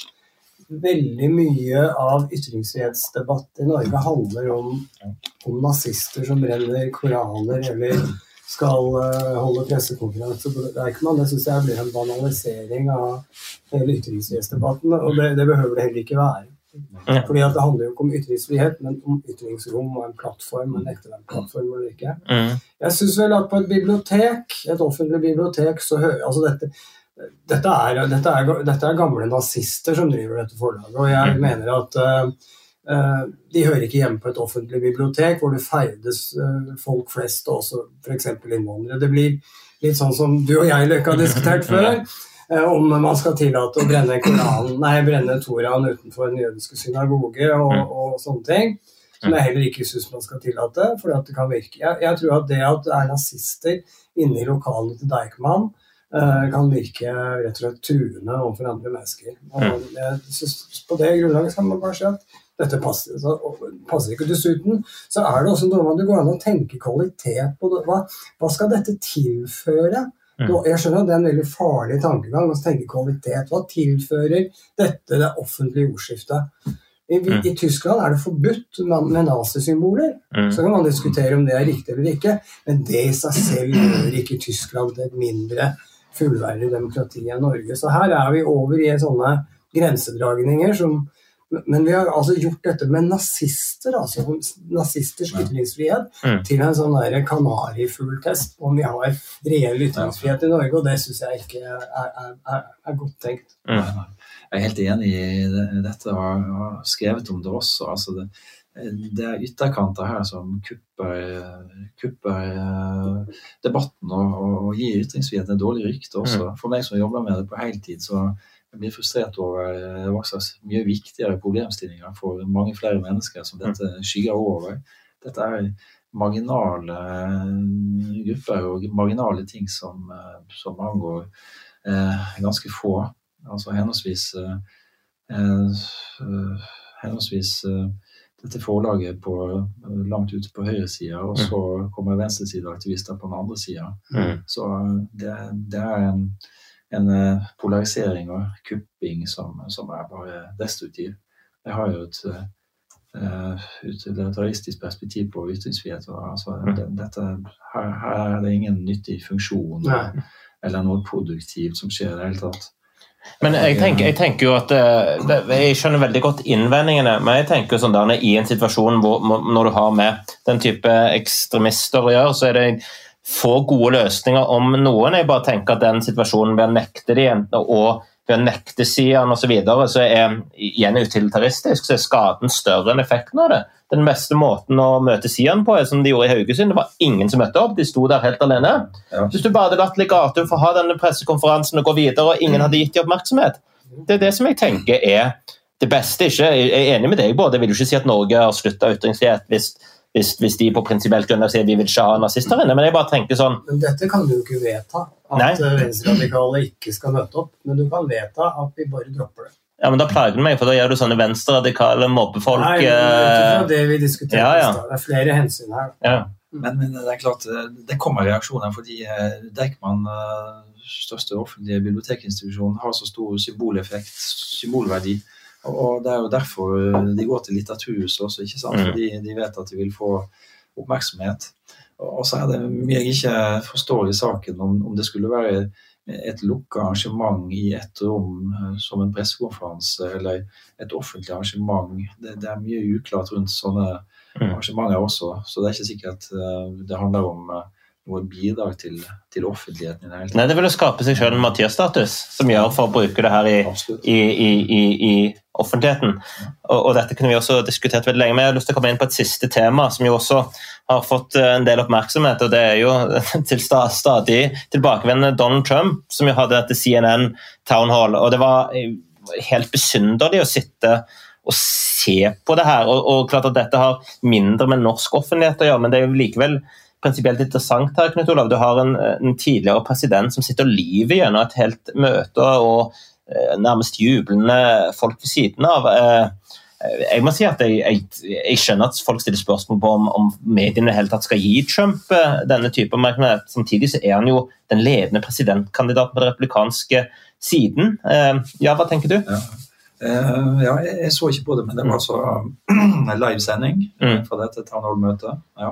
veldig mye av ytringsfrihetsdebatt i Norge handler om, om nazister som brenner koraner eller skal holde pressekonferanse. Det er ikke man, det synes jeg blir en banalisering av hele ytringsfrihetsdebatten, og det, det behøver det heller ikke være. Fordi at det handler jo ikke om ytringsfrihet, men om ytringsrom og en plattform, en ekte plattform eller ikke. Mm. Jeg synes vel at på et bibliotek, et offentlig bibliotek, så hører, altså dette, dette, er, dette, er, dette er gamle nazister som driver dette forlaget, og jeg mm. mener at uh, uh, de hører ikke hjemme på et offentlig bibliotek, hvor det ferdes uh, folk flest, og også for eksempel innvandrere. Det blir litt sånn som du og jeg Løkke har diskutert før, om man skal tillate å brenne Koranen, nei, brenne Toraen utenfor den jødiske synagoge og, og sånne ting, som jeg heller ikke synes man skal tillate, for at det kan virke. Jeg, jeg tror at det at det er nazister inne i lokalene til Deichman uh, kan virke rett og slett truende overfor andre mennesker. Og jeg synes på det grunnlaget kan man bare si at dette passer, så, passer ikke. Dessuten så er det også noe man det går an å tenke kvalitet på det. Hva, hva skal dette tilføre? Mm. Jeg skjønner at det er en veldig farlig tankegang å tenke kvalitet. Hva tilfører dette det offentlige ordskiftet? I, mm. I Tyskland er det forbudt med nazisymboler. Mm. Så kan man diskutere om det er riktig eller ikke, men det i seg selv gjør ikke Tyskland til et mindre fullverdig demokrati enn Norge. Så her er vi over i sånne grensedragninger som men vi har altså gjort dette med nazister, altså nazisters ytringsfrihet, mm. til en sånn der kanarifugltest om vi har reell ytringsfrihet i Norge, og det synes jeg ikke er, er, er, er godt tenkt. Mm. Jeg er helt enig i dette, og har skrevet om det også. Altså det, det er ytterkanter her som kupper, kupper debatten og, og gir ytringsfriheten et dårlig rykte også. Mm. For meg som jobber med det på heltid, så jeg blir frustrert over hva slags mye viktigere problemstillinger for mange flere mennesker som dette skygger over. Dette er marginale grupper og marginale ting som, som angår eh, ganske få. Altså henholdsvis, eh, henholdsvis eh, dette forlaget på, langt ute på høyre siden, og så kommer venstresideaktivister på den andre siden. Mm. Så det, det er en en polarisering og kupping som, som er bare destruktiv. Jeg har jo et uh, utilitaristisk perspektiv på ytringsfrihet. Altså, det, dette, her, her er det ingen nyttig funksjon eller, eller noe produktivt som skjer i det hele tatt. Men jeg tenker, jeg tenker jo at det, jeg skjønner veldig godt innvendingene, men jeg tenker sånn der, i en situasjon hvor, når du har med den type ekstremister å gjøre, så er det få gode løsninger om noen. Jeg bare tenker at den situasjonen vil nekte de å ved å nekte siden og så videre, så er igjen utilitaristisk, så er skaden større enn effekten av det. Den beste måten å møte siden på er som de gjorde i Haugesund, det var ingen som møtte opp, de sto der helt alene. Ja. Hvis du bare hadde latt Legato for å ha denne pressekonferansen og gå videre, og ingen hadde gitt de oppmerksomhet, det er det som jeg tenker er det beste. Ikke, jeg er enig med deg både, jeg vil jo ikke si at Norge har sluttet ytringsfrihet hvis, hvis, hvis de på prinsipielt grunnlag sier vi vil ikke ha nazister inne, men jeg bare tenker sånn... Men dette kan du jo ikke vedta, at Nei. Venstreradikale ikke skal møte opp, men du kan vedta at vi bare dropper det. Ja, men da plager det meg, for da gjør du sånne venstreradikale mobbefolk... Nei, men det er det vi diskuterer. Ja, ja. Det er flere hensyn her. Ja. Men, men det er klart, det kommer reaksjoner, fordi Deichman, største offentlige bibliotekinstitusjon, har så stor symboleffekt, symbolverdi, og det er jo derfor de går til litteraturhuset også, ikke sant? Fordi de vet at de vil få oppmerksomhet. Og så er det mye jeg ikke forstår i saken, om, om det skulle være et lukket arrangement i et rom som en pressekonferanse eller et offentlig arrangement. Det, det er mye uklart rundt sånne arrangementer også, så det er ikke sikkert det handler om noe bidrag til, til offentligheten i det hele tatt. Nei, det vil jo skape seg selv en matyrstatus som gjør for å bruke det her i, i, i, i, i offentligheten. Og, og dette kunne vi også diskutert veldig lenge, men jeg har lyst til å komme inn på et siste tema som jo også har fått en del oppmerksomhet, og det er jo til stadig tilbakevendende Donald Trump, som jo hadde dette C N N Town Hall, og det var helt besynderlig å sitte og se på det her, og, og klart at dette har mindre med norsk offentlighet å gjøre, men det er jo likevel prinsipielt interessant her, Knut Olav. Du har en, en tidligere president som sitter og lyver gjennom et helt møte, og eh, nærmest jublende folk ved siden av. Eh, jeg må si at jeg, jeg, jeg skjønner at folk stiller spørsmål på om, om mediene helt tatt skal gi Trump eh, denne type oppmerksomhet. Samtidig så er han jo den ledende presidentkandidaten på den republikanske siden. Eh, ja, hva tenker du? Ja. Uh, ja, jeg, jeg så ikke på det, men det var altså uh, livesending mm. fra dette Town Hall-møtet. Ja.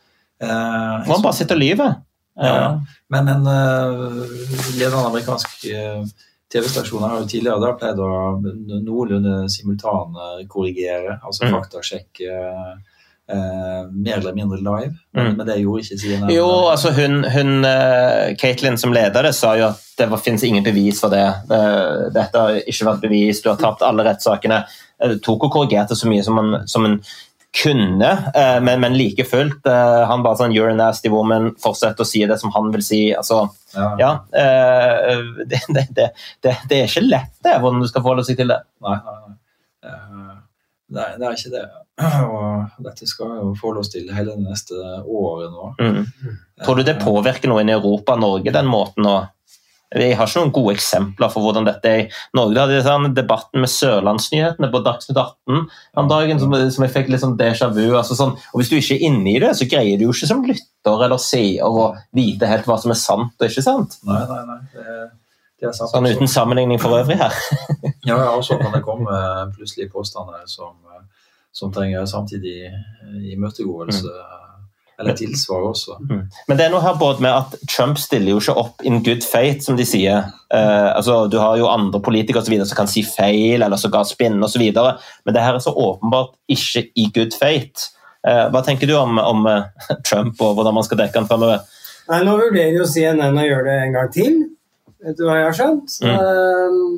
Uh, Man bare sitter og lyver. Ja, ja. Men, men uh, ledende amerikanske uh, T V-stasjoner har jo tidligere da pleid å noenlunde simultan korrigere, altså mm. faktasjekke uh, Uh, mer eller mindre live, men, mm. men det gjorde ikke siden. Jo, altså hun, hun uh, Caitlin som leder det, sa jo at det var, finnes ingen bevis for det. Uh, dette har ikke vært bevis, du har tapt alle rettssakene. Uh, tok og korrigerte så mye som man, som man kunne, uh, men, men like fullt, uh, han bare sånn, you're a nasty woman, fortsetter å si det som han vil si, altså, ja, ja uh, det, det, det, det, det er ikke lett det, hvordan du skal forholde seg til det. Nei, nei, nei. Uh, det, det er ikke det. Og dette skal jo forholde oss til hele det neste året nå. Mm. Tror du det påvirker noe i Europa, Norge, den måten? Og jeg har ikke noen gode eksempler for hvordan dette er i Norge. Det hadde sånn debatten med Sørlandsnyhetene på Dagsnytt atten den dagen, som, som jeg fikk litt sånn déjà vu. Altså sånn, og hvis du ikke er inne i det, så greier du jo ikke som lytter eller seer å vite helt hva som er sant og ikke sant. Nei, nei, nei. Det, det er sant. Sånn uten sammenligning for øvrig her. Ja, ja, og så kan det komme plutselig påstander som som trenger samtidig imøtegåelse, mm. eller tilsvar også. Mm. Men det er noe her både med at Trump stiller jo ikke opp in good faith, som de sier. Uh, altså, du har jo andre politikere og så videre som kan si feil, eller så ga spinn og så videre, men det her er så åpenbart ikke i good faith. Uh, hva tenker du om, om uh, Trump og hvordan man skal dekke han fremover? Nei, nå vurderer jo C N N å gjøre det en gang til. Vet du hva jeg har skjønt? Mm. Uh,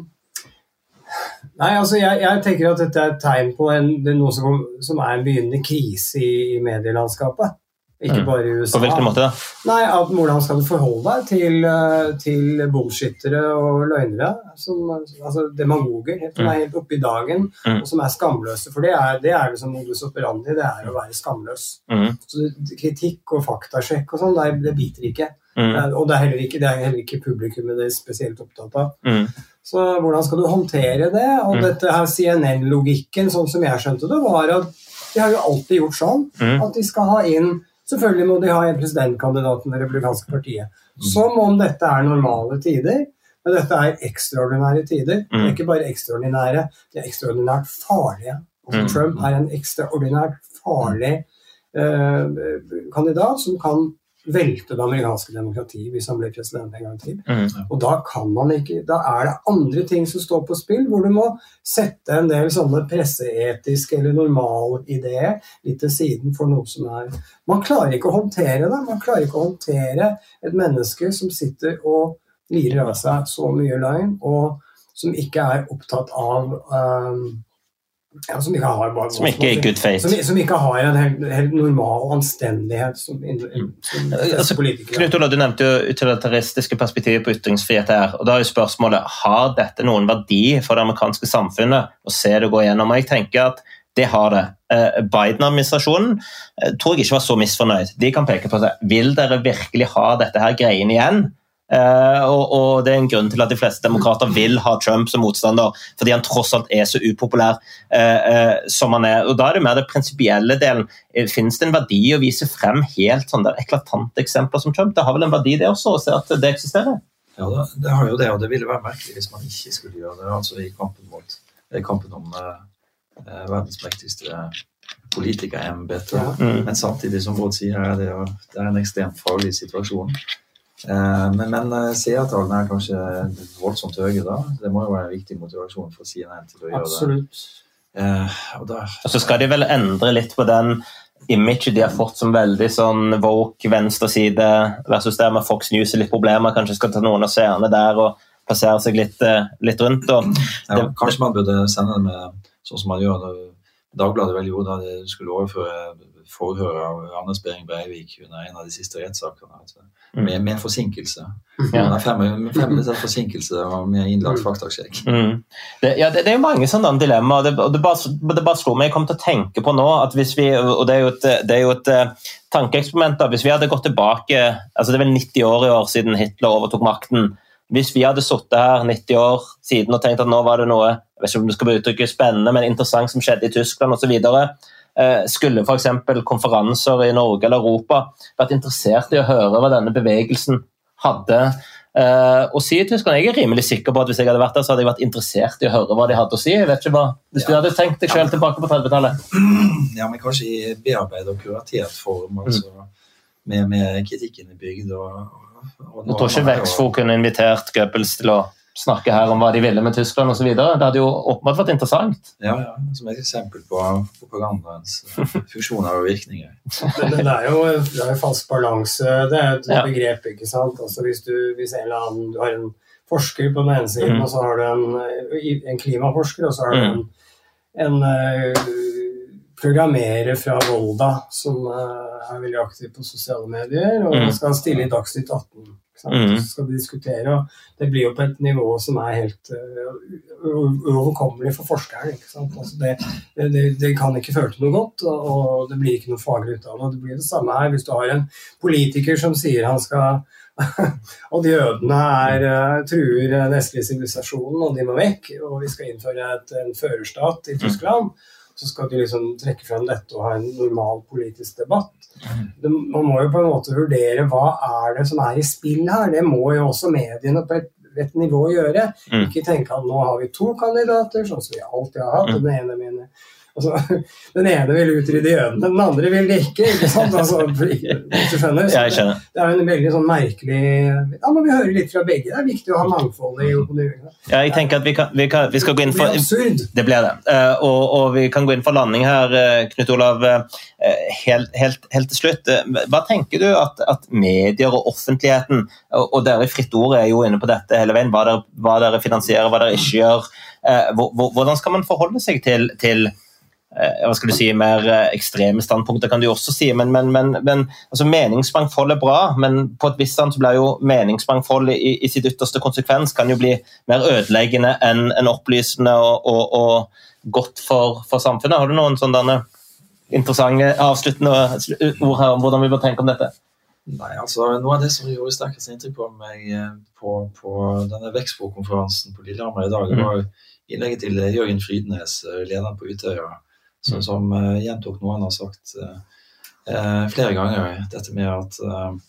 Nei, altså jeg, jeg tenker at dette er et tegn på en, det er noe som, som er en begynnende krise i, i medielandskapet. Ikke bare i U S A. På hvilken måte da? Nei, at hvordan skal du forholde deg til, til bullshittere og løgnere, som, altså demagoger, som er helt oppe i dagen, mm. og som er skamløse. For det er det er liksom modus operandi, det er å være skamløs. Mm. Så kritikk og faktasjekk og sånn, det, det biter ikke. Mm. Og det er heller ikke, det er heller ikke publikummet det er spesielt opptatt av. Mm. Så hvordan skal du håndtere det? Og mm. dette her C N N-logikken, sånn som jeg skjønte det, var at de har jo alltid gjort sånn, mm. at de skal ha inn, selvfølgelig må de ha en presidentkandidat i det republikanske partiet, mm. som om dette er normale tider, men dette er ekstraordinære tider. Mm. Det er ikke bare ekstraordinære, det er ekstraordinært farlige. Altså, mm. Trump er en ekstraordinært farlig uh, kandidat som kan velte det amerikanske demokratiet hvis han blir president en gang til. Mm. Og da kan man ikke, da er det andre ting som står på spill, hvor du må sette en del sånne presseetiske eller normale ideer litt til siden for noe som er... Man klarer ikke å håndtere det, man klarer ikke å håndtere et menneske som sitter og lirer av seg så mye løgn, og som ikke er opptatt av um, ja, som ikke har bare, som ikke er good faith. Som, som ikke har en helt, helt normal anstendighet som, som altså, politikere. Knut Olav, du nevnte jo utilitaristiske perspektiver på ytringsfrihet her, og da er jo spørsmålet, har dette noen verdi for det amerikanske samfunnet å se det gå igjennom? Og jeg tenker at det har det. Biden-administrasjonen tror jeg ikke var så misfornøyd. De kan peke på seg, vil dere virkelig ha dette her greien igjen? Uh, og, og det er en grunn til at de fleste demokrater vil ha Trump som motstander, fordi han tross alt er så upopulær uh, uh, som han er. Og da er det mer det prinsipielle delen. Finnes det en verdi å vise frem helt sånn der eklatante eksempler som Trump? Det har vel en verdi det også, å se at det eksisterer? Ja, det, det har jo det, og det ville være merkelig hvis man ikke skulle gjøre det, altså i kampen mot i kampen om uh, verdens mektigste politikerembete, ja. mm. Men samtidig som Bård sier, er det, det er en ekstremt farlig situasjon. Uh, men men uh, seertallene er kanskje voldsomt høye da. Det må jo være en viktig motivasjon for C N N til å gjøre Absolutt. det. Uh, og, da, og så skal de vel endre litt på den image de har fått som veldig sånn woke venstreside versus der med Fox News er litt problemer, kanskje skal ta noen av seerne der og passere seg litt, litt rundt. Og ja, det, kanskje man burde sende det med sånn som man gjør når Dagbladet vel gjorde da de skulle overføre forhør av Anders Behring Breivik under en av de siste rettssakene, altså, med, med forsinkelse. Ja. Fem, fem minutter forsinkelse og med innlagt faktasjekk. Mm. Det, ja, det, det er jo mange sånne dilemmaer, det, og det bare, det bare slår meg, jeg kommer til å tenke på nå, at hvis vi, og det er jo et, det er jo et tankeeksperiment da, hvis vi hadde gått tilbake, altså det er vel nitti år i år siden Hitler overtok makten, hvis vi hadde suttet her nitti år siden og tenkt at nå var det noe, jeg vet ikke om det skal uttrykke spennende, men interessant som skjedde i Tyskland og så videre, skulle for eksempel konferanser i Norge eller Europa vært interessert i å høre hva denne bevegelsen hadde å si i Tyskland. Jeg er rimelig sikker på at hvis jeg hadde vært der, så hadde jeg vært interessert i å høre hva de hadde å si. Jeg vet ikke hva, hvis ja. Du hadde tenkt deg selv tilbake på trettitallet. Ja, men kanskje i bearbeid og kuratert form, altså, mm. med, med kritikken i bygd og Jeg tror ikke Vexfo kunne invitert Goebbels til å snakke her om hva de ville med Tyskland og så videre. Det hadde jo åpenbart vært interessant. Ja, ja, som et eksempel på propagandaens funksjoner og virkninger. Men det er jo det er jo falsk balanse, det er et ja. begrep, ikke sant? Altså hvis du, hvis en eller annen, du har en forsker på den ene siden, mm. og så har du en, en klimaforsker, og så har du en, en uh, programmerer fra Volda, som uh, er veldig aktiv på sosiale medier, og mm. skal stille i Dagsnytt atten. Mm. Så skal de diskutere, og det blir jo på et nivå som er helt uh, uoverkommelig for forskeren, ikke sant? Altså det, det, det kan ikke føle til noe godt, og, og det blir ikke noe faglig ut av det. Det blir det samme her hvis du har en politiker som sier han skal og de jødene er, uh, truer den vestlige sivilisasjonen, og de må vekk, og vi skal innføre et, en førerstat i Tyskland, så skal de liksom trekke frem dette og ha en normal politisk debatt. Det, man må jo på en måte vurdere hva er det som er i spill her. Det må jo også mediene på et, et nivå gjøre. Mm. Ikke tenke at nå har vi to kandidater, sånn som vi alltid har hatt. Mm. Den ene mener, altså, den ene vil utrydde jødene, den andre vil det ikke, ikke sant? Altså, hvis du skjønner. Ja, jeg skjønner. Det er jo en veldig sånn merkelig... Ja, men vi hører litt fra begge. Det er viktig å ha mangfold i opinionen. Ja, jeg tenker at vi, kan, vi, kan, vi skal gå inn for... Det blir absurd. Det blir det. Uh, og, og vi kan gå inn for landing her, Knut Olav, uh, helt, helt, helt til slutt. Uh, hva tenker du at, at medier og offentligheten, og, og dere i Fritt Ord er jo inne på dette hele veien, hva dere, hva dere finansierer, hva dere ikke gjør, uh, hvordan skal man forholde seg til... til hva skal du si, mer ekstreme standpunkter kan du også si, men, men, men, men altså, meningsmangfold er bra, men på et visst stand så blir jo meningsmangfold i, i sitt ytterste konsekvens kan jo bli mer ødeleggende enn en opplysende og, og, og godt for, for samfunnet. Har du noen sånne interessante avsluttende ord her om hvordan vi bør tenke om dette? Nei, altså noe av det som gjorde sterkest inntrykk på meg på, på denne Vexpo-konferansen på Lillehammer i dag, mm. var innlegget til Jørgen Frydnes, lederen på Utøya, Så, som uh, gjentok noe han har sagt uh, uh, flere ganger, dette med at uh,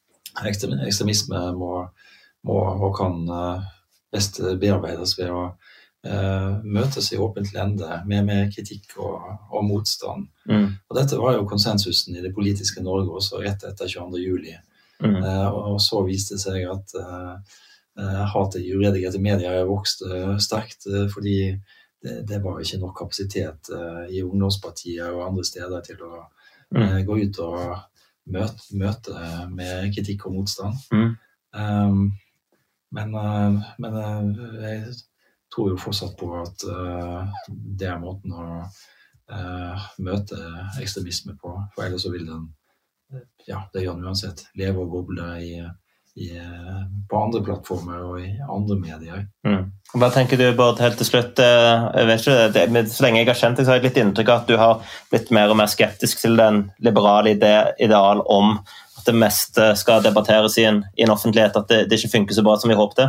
ekstremisme må, må og kan uh, best bearbeides ved å uh, møtes i åpent lende med, med kritikk og, og motstand. Mm. Og dette var jo konsensusen i det politiske Norge også rett etter tjueandre juli. Mm. Uh, og, og så viste det seg at uh, uh, hatet i uredigerte medier vokste sterkt uh, fordi Det, det var ikke nok kapasitet uh, i ungdomspartier og andre steder til å uh, mm. gå ut og møte, møte med kritikk og motstand. Mm. Um, men uh, men uh, jeg tror jo fortsatt på at uh, det er måten å uh, møte ekstremisme på, for ellers så vil den, ja, det gjør den uansett, leve og boble i, i, på andre plattformer og i andre medier. Mm. Hva tenker du, Bård, helt til slutt? Jeg vet ikke, det, så lenge jeg har kjent deg, så har jeg litt inntrykk av at du har blitt mer og mer skeptisk til den liberale ide, ideal om at det meste skal debatteres i en, i en offentlighet, at det, det ikke funker så bra som vi håpte.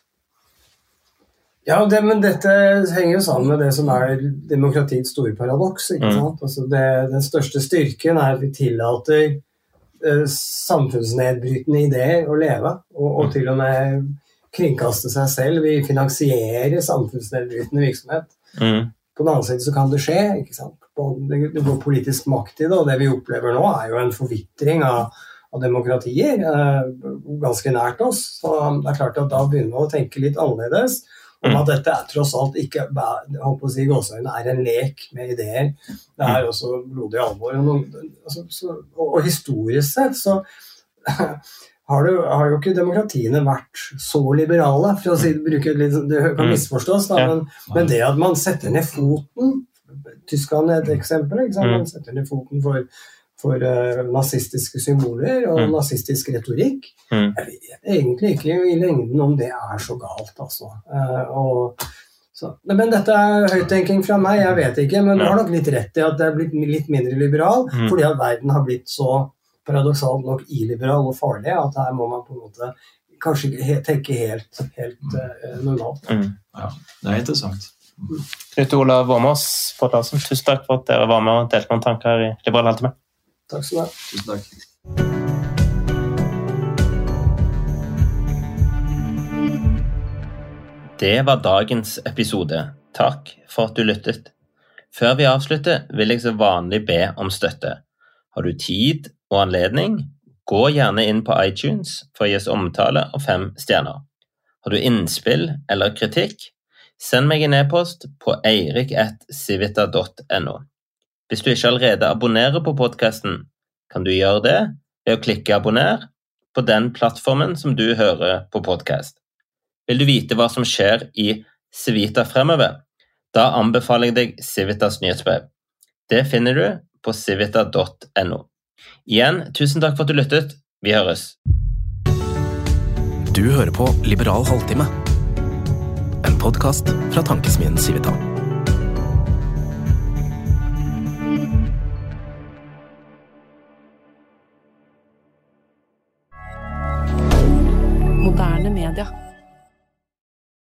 Ja, det, men dette henger jo sammen med det som er demokratiets store paradoks, ikke sant? Mm. Altså det, den største styrken er at vi tillater eh, samfunnsnedbrytende ideer å leve, og, og til og med kringkaste seg selv. Vi finansierer samfunnsnedbrytende virksomhet. Mm. På den annen side så kan det skje, ikke sant? Det, det går politisk makt i det, og det vi opplever nå er jo en forvittring av av demokratier, eh, ganske nært oss. Så det er klart at da begynner vi å tenke litt annerledes om at dette er tross alt ikke, jeg håper å si gåseøyne, er en lek med ideer. Det er også blodig alvor. Og, noen, altså, så, og, og historisk sett så har, det, har jo ikke demokratiene vært så liberale, for å si, bruke litt, det kan misforstås, da, men, men det at man setter ned foten, Tyskland er et eksempel, ikke sant? Man setter ned foten for for uh, nazistiske symboler og mm. nazistisk retorikk. Mm. Jeg vet egentlig ikke i lengden om det er så galt, altså. Uh, og, så, men dette er høyttenking fra meg, jeg vet ikke, men du har nok litt rett i at det er blitt litt mindre liberal, mm. fordi at verden har blitt så paradoksalt nok illiberal og farlig, at her må man på en måte kanskje he- tenke helt, helt uh, normalt. Mm. Ja, det er interessant. Knut Olav Åmås, Bård Larsen, tusen takk for at dere var med og delte noen tanker i Liberal Halvtime. Takk skal du ha. Tusen takk. Det var dagens episode. Takk for at du lyttet. Før vi avslutter, vil jeg så vanlig be om støtte. Har du tid og anledning, gå gjerne inn på iTunes for å gi oss omtale og fem stjerner. Har du innspill eller kritikk, send meg en e-post på eirik at civita punktum no. Hvis du ikke allerede abonnerer på podcasten, kan du gjøre det ved å klikke abonner på den plattformen som du hører på podcast. Vil du vite hva som skjer i Civita fremover? Da anbefaler jeg deg Civitas nyhetsbrev. Det finner du på civita punktum no. Igjen, tusen takk for at du lyttet. Vi høres. Du hører på Liberal Halvtime, en podcast fra Tankesmien Civita. Moderne media.